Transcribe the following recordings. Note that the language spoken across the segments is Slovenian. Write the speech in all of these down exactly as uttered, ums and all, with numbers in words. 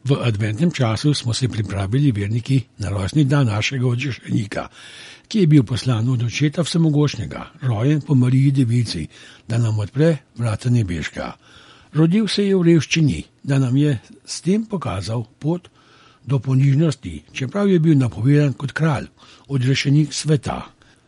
V adventnem času smo se pripravili verniki na rojstni dan našega odrešenika, ki je bil poslan od očeta vsemogočnega, rojen po Mariji Devici, da nam odpre vrata nebeška. Rodil se je v revščini, da nam je s tem pokazal pot do ponižnosti, čeprav je bil napovedan kot kralj, odrešenik sveta.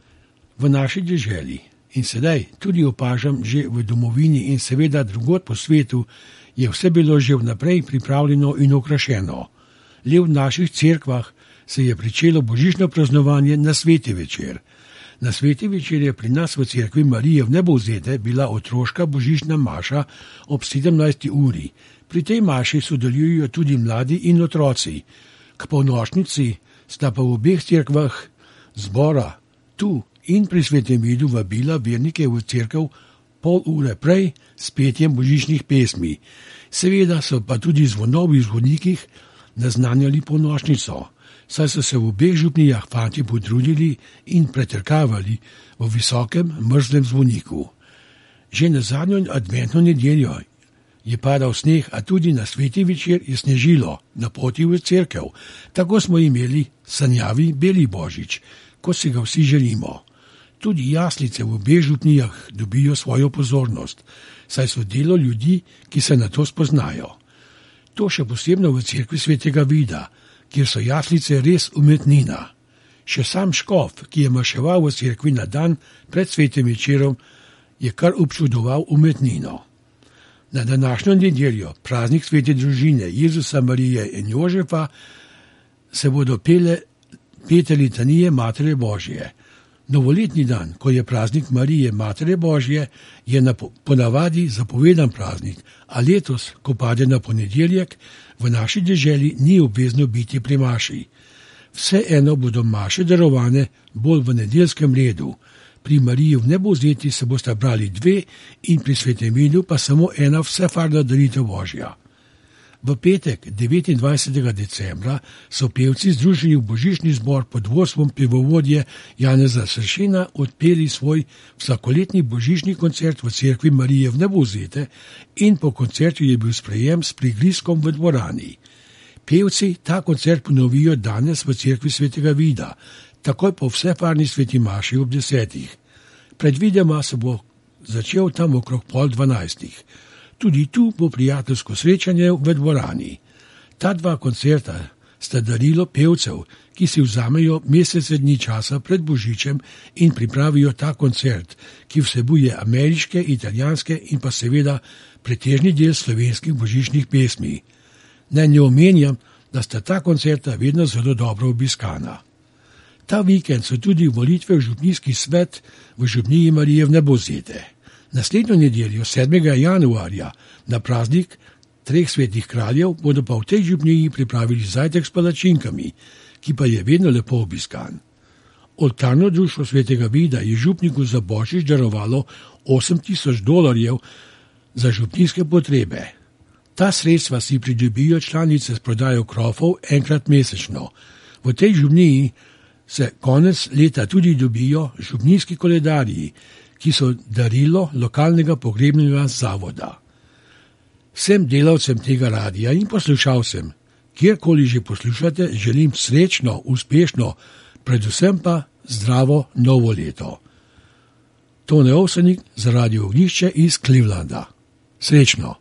V naši deželi in sedaj tudi opažam že v domovini in seveda drugod po svetu, je vse bilo že vnaprej pripravljeno in okrašeno. Le v naših cerkvah se je pričelo božično praznovanje na sveti večer. Na sveti večer je pri nas v cerkvi Marije Vnebovzete bila otroška božična maša ob sedemnajsti uri. Pri tej maši sodelujejo tudi mladi in otroci. K polnočnici sta pa v obeh cerkvah zbora tu in pri svetem vidu vabila vernike v cerkev pol ure prej s petjem božičnih pesmi. Seveda so pa tudi zvonovi v zvonikih naznanjali polnočnico, saj so se v obeh župnijah fanti potrudili in pretrkavali v visokem mrzlem zvoniku. Že na zadnjo adventno nedeljo je padal sneg, a tudi na sveti večer je snežilo na poti v cerkev. Tako smo imeli sanjavi beli božič, kot si ga vsi želimo. Tudi jaslice v obeh župnijah dobijo svojo pozornost, saj so delo ljudi, ki se na to spoznajo. To še posebno v cerkvi svetega Vida, kjer so jaslice res umetnina. Še sam škof, ki je maševal v cerkvi na dan pred svetim večerom, je kar občudoval umetnino. Na današnjo nedeljo, praznik svete družine Jezusa, Marije in Jožefa, se bodo pele pete litanije Matere Božje. Novoletni dan, ko je praznik Marije Matere Božje, je na ponavadi zapovedan praznik, a letos, ko pade na ponedeljek, v naši deželi ni obvezno biti pri maši. Vseeno bodo maše darovane bolj v nedeljskem redu. Pri Mariji Vnebovzeti se bosta brali dve in pri svetem vidu pa samo ena vsefarna daritev Božja. V petek, devetindvajsetega decembra, so pevci združeni v božični zbor pod vodstvom pevovodje Janeza Sršena odpeli svoj vsakoletni božični koncert v cerkvi Marije Vnebovzete in po koncertu je bil sprejem s prigrizkom v dvorani. Pevci ta koncert ponovijo danes v cerkvi svetega Vida, takoj po vsefarni sveti maši ob desetih. Predvidoma se bo začel tam okrog pol dvanajstih. Tudi tu bo prijateljsko srečanje v dvorani. Ta dva koncerta sta darilo pevcev, ki si vzamejo mesece dni časa pred božičem in pripravijo ta koncert, ki vsebuje ameriške, italijanske in pa seveda pretežni del slovenskih božičnih pesmi. Naj ne omenjam, da sta ta koncerta vedno zelo dobro obiskana. Ta vikend so tudi volitve v župnijski svet v župniji Marije Vnebovzete. Naslednjo nedeljo, sedmega januarja, na praznik treh svetih kraljev, bodo pa v tej župniji pripravili zajtrk s palačinkami, ki pa je vedno lepo obiskan. Oltarno društvo svetega Vida je župniku za božič darovalo osem tisoč dolarjev za župnijske potrebe. Ta sredstva si pridobijo članice s prodajo krofov enkrat mesečno. V tej župniji se konec leta tudi dobijo župnijski koledarji, ki so darilo lokalnega pogrebnega zavoda. Vsem delavcem tega radija in poslušalcem, kjerkoli že poslušate, želim srečno, uspešno, predvsem pa zdravo novo leto. Tone Ovsenik za Radio Ognjišče iz Clevelanda. Srečno!